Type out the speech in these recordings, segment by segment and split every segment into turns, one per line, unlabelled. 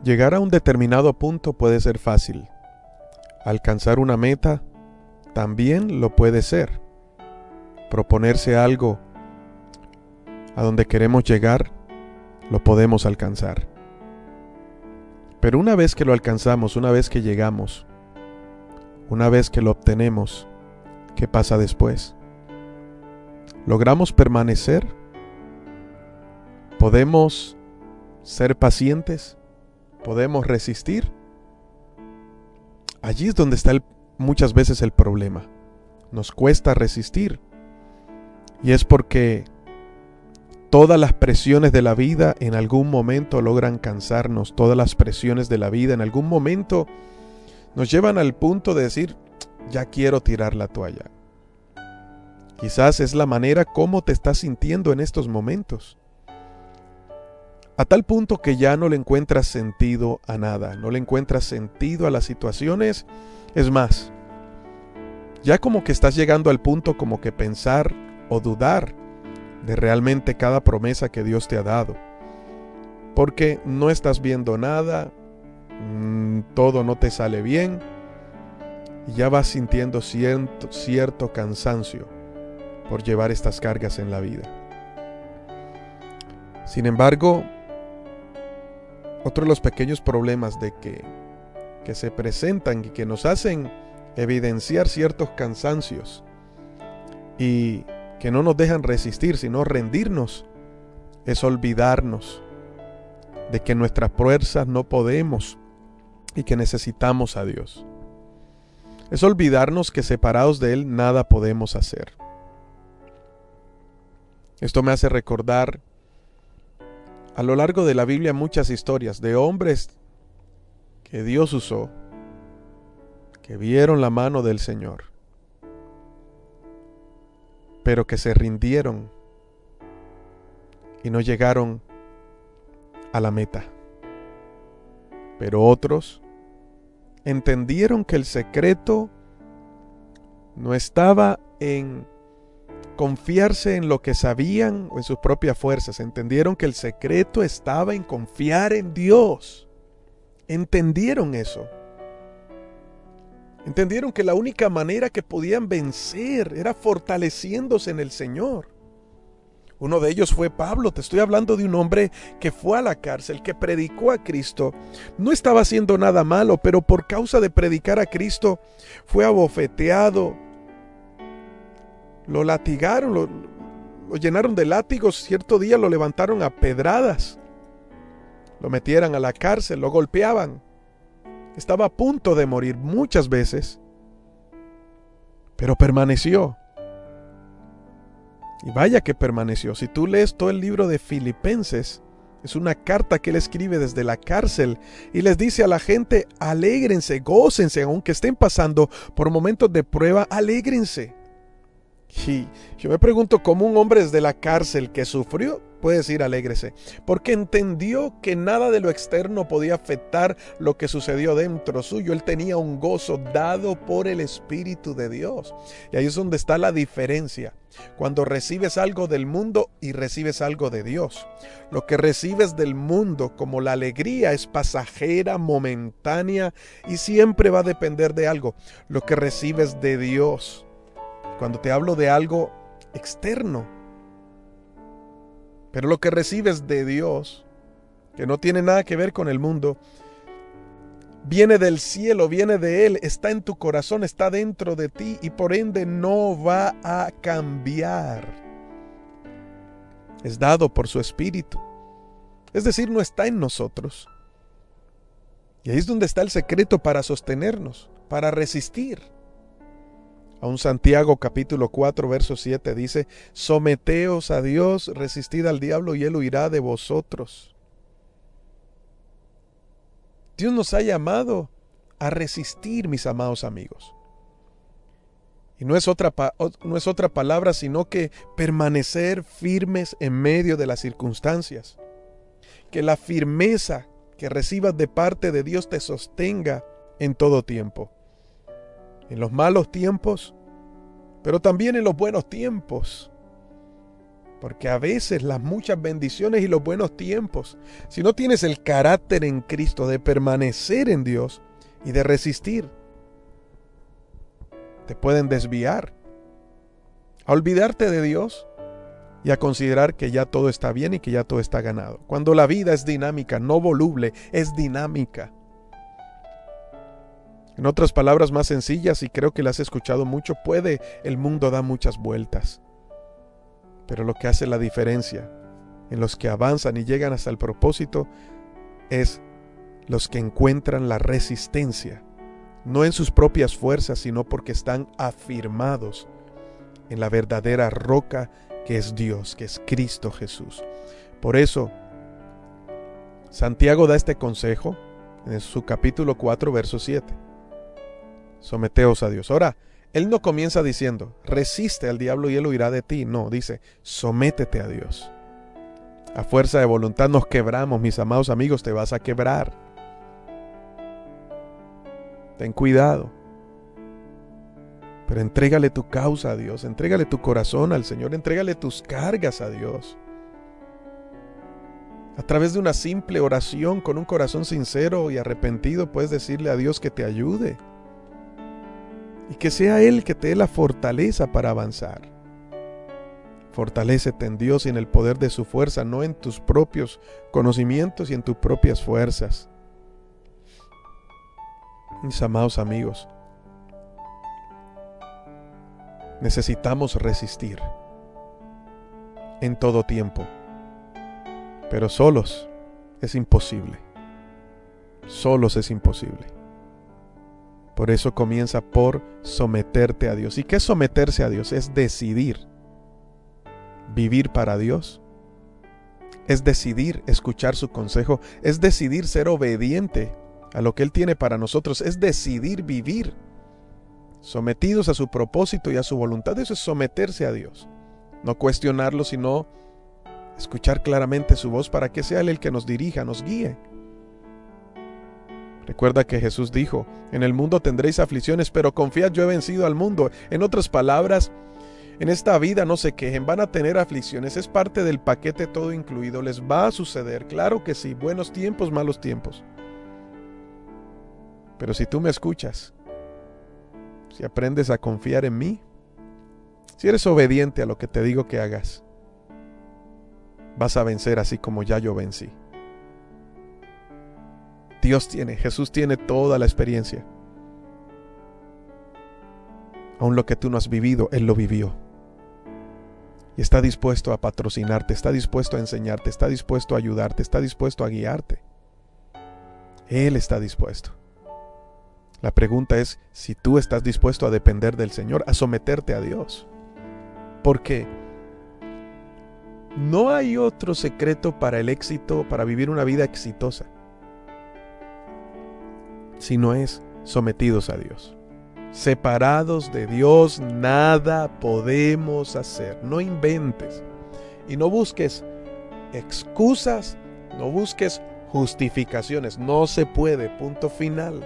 Llegar a un determinado punto puede ser fácil. Alcanzar una meta también lo puede ser. Proponerse algo a donde queremos llegar, lo podemos alcanzar. Pero una vez que lo alcanzamos, una vez que llegamos, una vez que lo obtenemos, ¿qué pasa después? ¿Logramos permanecer? ¿Podemos ser pacientes? ¿Podemos resistir? Allí es donde está muchas veces el problema. Nos cuesta resistir. Y es porque todas las presiones de la vida en algún momento logran cansarnos. Todas las presiones de la vida en algún momento nos llevan al punto de decir, ya quiero tirar la toalla. Quizás es la manera como te estás sintiendo en estos momentos. A tal punto que ya no le encuentras sentido a nada, no le encuentras sentido a las situaciones. Es más, ya como que estás llegando al punto como que pensar o dudar de realmente cada promesa que Dios te ha dado. Porque no estás viendo nada, todo no te sale bien y ya vas sintiendo cierto cansancio por llevar estas cargas en la vida. Sin embargo, otro de los pequeños problemas de que se presentan y que nos hacen evidenciar ciertos cansancios y que no nos dejan resistir, sino rendirnos, es olvidarnos de que nuestras fuerzas no podemos y que necesitamos a Dios. Es olvidarnos que separados de Él nada podemos hacer. Esto me hace recordar a lo largo de la Biblia muchas historias de hombres que Dios usó, que vieron la mano del Señor, pero que se rindieron y no llegaron a la meta. Pero otros entendieron que el secreto no estaba en confiarse en lo que sabían o en sus propias fuerzas. Entendieron que el secreto estaba en confiar en Dios. Entendieron eso. Entendieron que la única manera que podían vencer era fortaleciéndose en el Señor. Uno de ellos fue Pablo. Te estoy hablando de un hombre que fue a la cárcel, que predicó a Cristo. No estaba haciendo nada malo, pero por causa de predicar a Cristo fue abofeteado. Lo latigaron, lo llenaron de látigos. Cierto día lo levantaron a pedradas. Lo metieron a la cárcel, lo golpeaban. Estaba a punto de morir muchas veces, pero permaneció. Y vaya que permaneció. Si tú lees todo el libro de Filipenses, es una carta que él escribe desde la cárcel y les dice a la gente, alégrense, gócense, aunque estén pasando por momentos de prueba, alégrense. Y yo me pregunto cómo un hombre desde la cárcel que sufrió puede decir alégrese, porque entendió que nada de lo externo podía afectar lo que sucedió dentro suyo. Él tenía un gozo dado por el Espíritu de Dios. Y ahí es donde está la diferencia. Cuando recibes algo del mundo y recibes algo de Dios. Lo que recibes del mundo, como la alegría, es pasajera, momentánea y siempre va a depender de algo. Lo que recibes de Dios, cuando te hablo de algo externo, pero lo que recibes de Dios, que no tiene nada que ver con el mundo, viene del cielo, viene de Él, está en tu corazón, está dentro de ti y por ende no va a cambiar. Es dado por su Espíritu. Es decir, no está en nosotros. Y ahí es donde está el secreto para sostenernos, para resistir. Aún Santiago capítulo 4 verso 7 dice, someteos a Dios, resistid al diablo y él huirá de vosotros. Dios nos ha llamado a resistir, mis amados amigos. Y no es otra palabra, sino que permanecer firmes en medio de las circunstancias. Que la firmeza que recibas de parte de Dios te sostenga en todo tiempo. En los malos tiempos, pero también en los buenos tiempos. Porque a veces las muchas bendiciones y los buenos tiempos, si no tienes el carácter en Cristo de permanecer en Dios y de resistir, te pueden desviar a olvidarte de Dios y a considerar que ya todo está bien y que ya todo está ganado. Cuando la vida es dinámica, no voluble, es dinámica. En otras palabras más sencillas, y creo que las has escuchado mucho, puede el mundo dar muchas vueltas. Pero lo que hace la diferencia en los que avanzan y llegan hasta el propósito es los que encuentran la resistencia, no en sus propias fuerzas, sino porque están afirmados en la verdadera roca que es Dios, que es Cristo Jesús. Por eso, Santiago da este consejo en su capítulo 4, verso 7. Someteos a Dios. Ahora, él no comienza diciendo, resiste al diablo y él huirá de ti. No, dice, sométete a Dios. A fuerza de voluntad nos quebramos, mis amados amigos, te vas a quebrar. Ten cuidado. Pero entrégale tu causa a Dios, entrégale tu corazón al Señor, entrégale tus cargas a Dios. A través de una simple oración, con un corazón sincero y arrepentido, puedes decirle a Dios que te ayude. Y que sea Él que te dé la fortaleza para avanzar. Fortalécete en Dios y en el poder de su fuerza, no en tus propios conocimientos y en tus propias fuerzas. Mis amados amigos, necesitamos resistir en todo tiempo, pero solos es imposible. Solos es imposible. Por eso comienza por someterte a Dios. ¿Y qué es someterse a Dios? Es decidir vivir para Dios. Es decidir escuchar su consejo. Es decidir ser obediente a lo que Él tiene para nosotros. Es decidir vivir sometidos a su propósito y a su voluntad. Eso es someterse a Dios. No cuestionarlo, sino escuchar claramente su voz para que sea Él el que nos dirija, nos guíe. Recuerda que Jesús dijo, en el mundo tendréis aflicciones, pero confiad, yo he vencido al mundo. En otras palabras, en esta vida no se quejen, van a tener aflicciones, es parte del paquete todo incluido, les va a suceder, claro que sí, buenos tiempos, malos tiempos. Pero si tú me escuchas, si aprendes a confiar en mí, si eres obediente a lo que te digo que hagas, vas a vencer así como ya yo vencí. Jesús tiene toda la experiencia. Aún lo que tú no has vivido, Él lo vivió. Y está dispuesto a patrocinarte, está dispuesto a enseñarte, está dispuesto a ayudarte, está dispuesto a guiarte. Él está dispuesto. La pregunta es si tú estás dispuesto a depender del Señor, a someterte a Dios. Porque no hay otro secreto para el éxito, para vivir una vida exitosa, si no es sometidos a Dios. Separados de Dios, nada podemos hacer. No inventes y no busques excusas, no busques justificaciones. No se puede, punto final.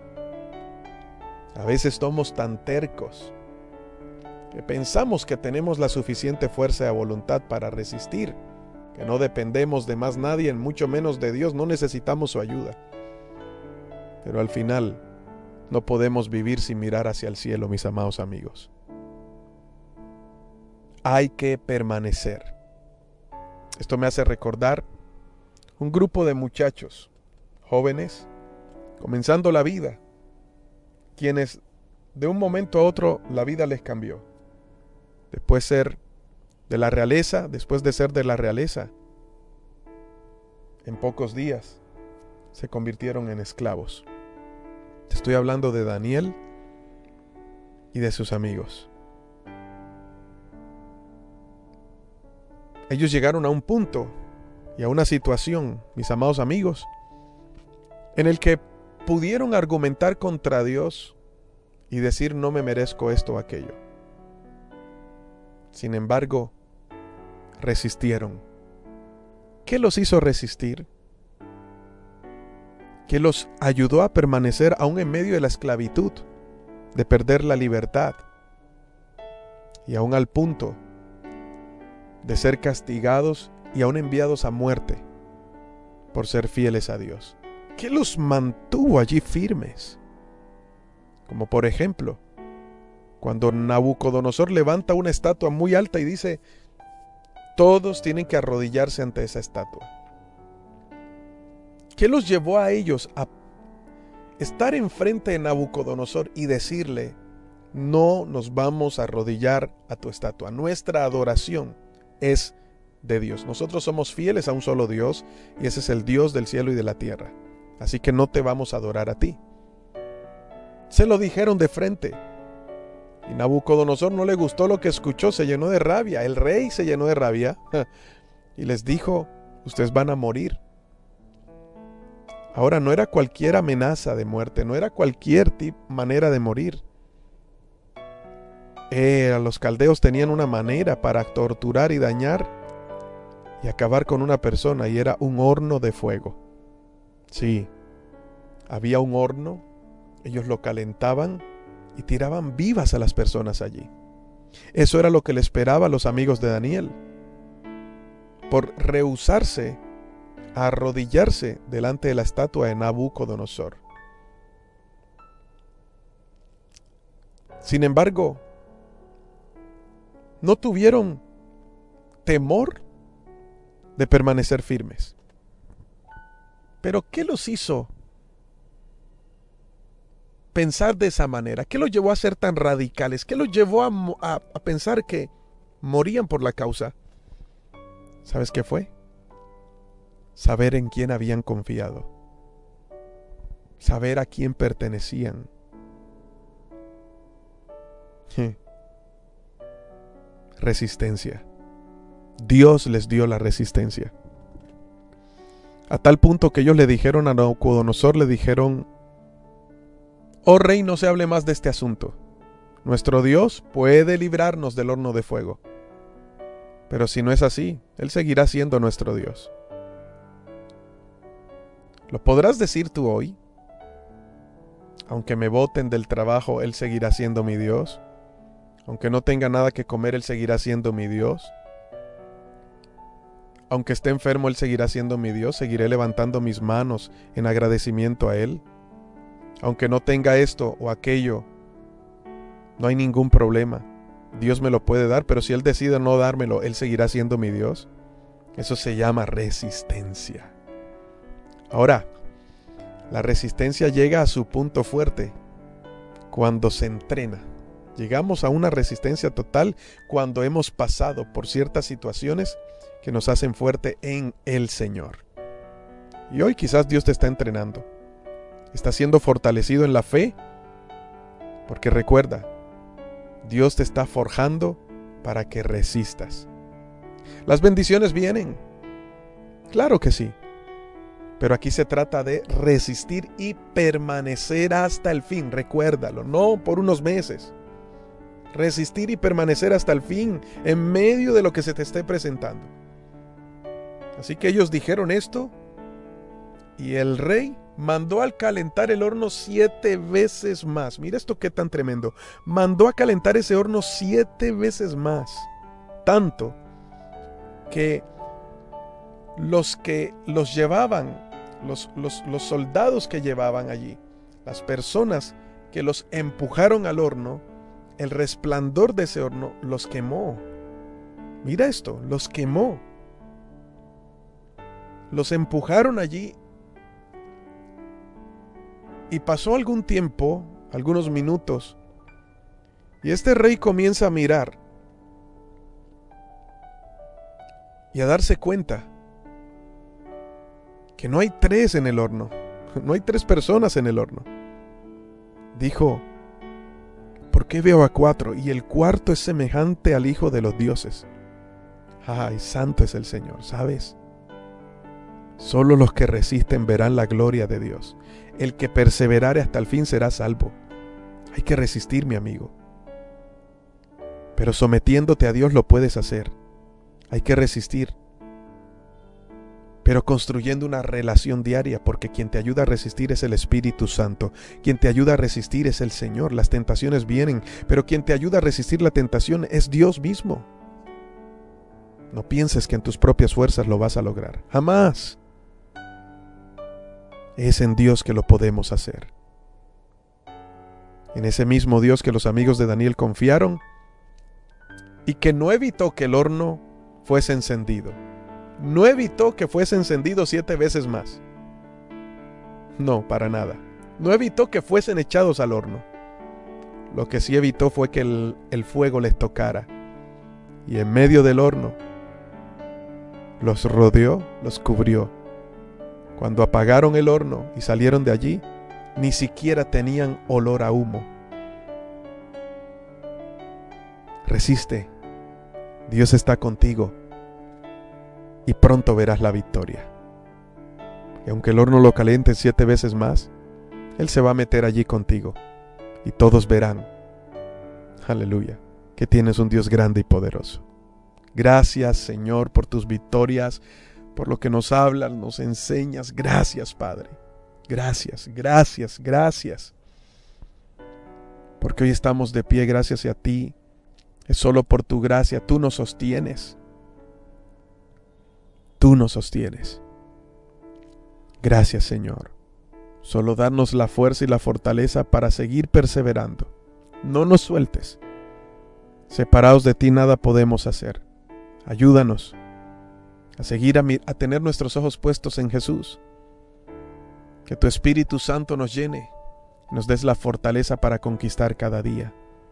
A veces somos tan tercos que pensamos que tenemos la suficiente fuerza de voluntad para resistir, que no dependemos de más nadie, mucho menos de Dios, no necesitamos su ayuda. Pero al final no podemos vivir sin mirar hacia el cielo, mis amados amigos. Hay que permanecer. Esto me hace recordar un grupo de muchachos, jóvenes, comenzando la vida, quienes de un momento a otro la vida les cambió. Después de ser de la realeza, en pocos días se convirtieron en esclavos. Te estoy hablando de Daniel y de sus amigos. Ellos llegaron a un punto y a una situación, mis amados amigos, en el que pudieron argumentar contra Dios y decir no me merezco esto o aquello. Sin embargo, resistieron. ¿Qué los hizo resistir? ¿Qué los ayudó a permanecer aún en medio de la esclavitud, de perder la libertad y aún al punto de ser castigados y aún enviados a muerte por ser fieles a Dios. ¿Qué los mantuvo allí firmes? Como por ejemplo, cuando Nabucodonosor levanta una estatua muy alta y dice, todos tienen que arrodillarse ante esa estatua. ¿Qué los llevó a ellos a estar enfrente de Nabucodonosor y decirle, no nos vamos a arrodillar a tu estatua? Nuestra adoración es de Dios. Nosotros somos fieles a un solo Dios y ese es el Dios del cielo y de la tierra. Así que no te vamos a adorar a ti. Se lo dijeron de frente. Y Nabucodonosor no le gustó lo que escuchó, se llenó de rabia. El rey se llenó de rabia y les dijo, ustedes van a morir. Ahora no era cualquier amenaza de muerte, no era cualquier manera de morir. Los caldeos tenían una manera para torturar y dañar y acabar con una persona, y era un horno de fuego. Sí, había un horno, ellos lo calentaban y tiraban vivas a las personas allí. Eso era lo que le esperaba a los amigos de Daniel, por rehusarse a arrodillarse delante de la estatua de Nabucodonosor. Sin embargo, no tuvieron temor de permanecer firmes. Pero ¿qué los hizo pensar de esa manera? ¿Qué los llevó a ser tan radicales? ¿Qué los llevó a pensar que morían por la causa? ¿Sabes qué fue? Saber en quién habían confiado. Saber a quién pertenecían. Resistencia. Dios les dio la resistencia. A tal punto que ellos le dijeron a Nabucodonosor, le dijeron, oh rey, no se hable más de este asunto. Nuestro Dios puede librarnos del horno de fuego. Pero si no es así, Él seguirá siendo nuestro Dios. ¿Lo podrás decir tú hoy? Aunque me boten del trabajo, Él seguirá siendo mi Dios. Aunque no tenga nada que comer, Él seguirá siendo mi Dios. Aunque esté enfermo, Él seguirá siendo mi Dios. Seguiré levantando mis manos en agradecimiento a Él. Aunque no tenga esto o aquello, no hay ningún problema. Dios me lo puede dar, pero si Él decide no dármelo, Él seguirá siendo mi Dios. Eso se llama resistencia. Ahora, la resistencia llega a su punto fuerte cuando se entrena. Llegamos a una resistencia total cuando hemos pasado por ciertas situaciones que nos hacen fuerte en el Señor. Y hoy quizás Dios te está entrenando. Estás siendo fortalecido en la fe, porque recuerda, Dios te está forjando para que resistas. Las bendiciones vienen, claro que sí, pero aquí se trata de resistir y permanecer hasta el fin. Recuérdalo, no por unos meses. Resistir y permanecer hasta el fin, en medio de lo que se te esté presentando. Así que ellos dijeron esto, y el rey mandó a calentar el horno 7 veces más. Mira esto qué tan tremendo. Mandó a calentar ese horno 7 veces más. Tanto que los llevaban, los soldados que llevaban allí, las personas que los empujaron al horno, el resplandor de ese horno los quemó. Mira esto, los quemó. Los empujaron allí. Y pasó algún tiempo, algunos minutos, y este rey comienza a mirar y a darse cuenta que no hay 3 en el horno, no hay 3 personas en el horno. Dijo, ¿por qué veo a 4? Y el cuarto es semejante al Hijo de los dioses. ¡Ay, santo es el Señor! ¿Sabes? Solo los que resisten verán la gloria de Dios. El que perseverare hasta el fin será salvo. Hay que resistir, mi amigo. Pero sometiéndote a Dios lo puedes hacer. Hay que resistir. Pero construyendo una relación diaria, porque quien te ayuda a resistir es el Espíritu Santo. Quien te ayuda a resistir es el Señor. Las tentaciones vienen, pero quien te ayuda a resistir la tentación es Dios mismo. No pienses que en tus propias fuerzas lo vas a lograr. Jamás. Es en Dios que lo podemos hacer. En ese mismo Dios que los amigos de Daniel confiaron y que no evitó que el horno fuese encendido. No evitó que fuese encendido 7 veces más. No, para nada. No evitó que fuesen echados al horno. Lo que sí evitó fue que el fuego les tocara. Y en medio del horno los rodeó, los cubrió. Cuando apagaron el horno y salieron de allí, ni siquiera tenían olor a humo. Resiste. Dios está contigo. Y pronto verás la victoria. Y aunque el horno lo caliente 7 veces más, Él se va a meter allí contigo. Y todos verán, aleluya, que tienes un Dios grande y poderoso. Gracias, Señor, por tus victorias, por lo que nos hablas, nos enseñas. Gracias, Padre. Gracias, gracias, gracias. Porque hoy estamos de pie gracias a ti. Es solo por tu gracia. Tú nos sostienes. Tú nos sostienes. Gracias, Señor. Solo darnos la fuerza y la fortaleza para seguir perseverando. No nos sueltes. Separados de ti nada podemos hacer. Ayúdanos a seguir a tener nuestros ojos puestos en Jesús. Que tu Espíritu Santo nos llene, nos des la fortaleza para conquistar cada día.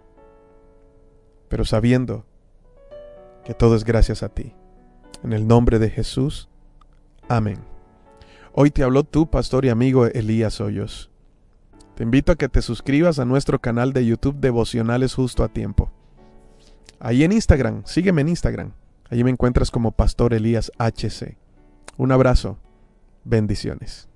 Pero sabiendo que todo es gracias a ti. En el nombre de Jesús. Amén. Hoy te habló tu pastor y amigo Elías Hoyos. Te invito a que te suscribas a nuestro canal de YouTube Devocionales Justo a Tiempo. Ahí en Instagram, sígueme en Instagram. Allí me encuentras como Pastor Elías HC. Un abrazo. Bendiciones.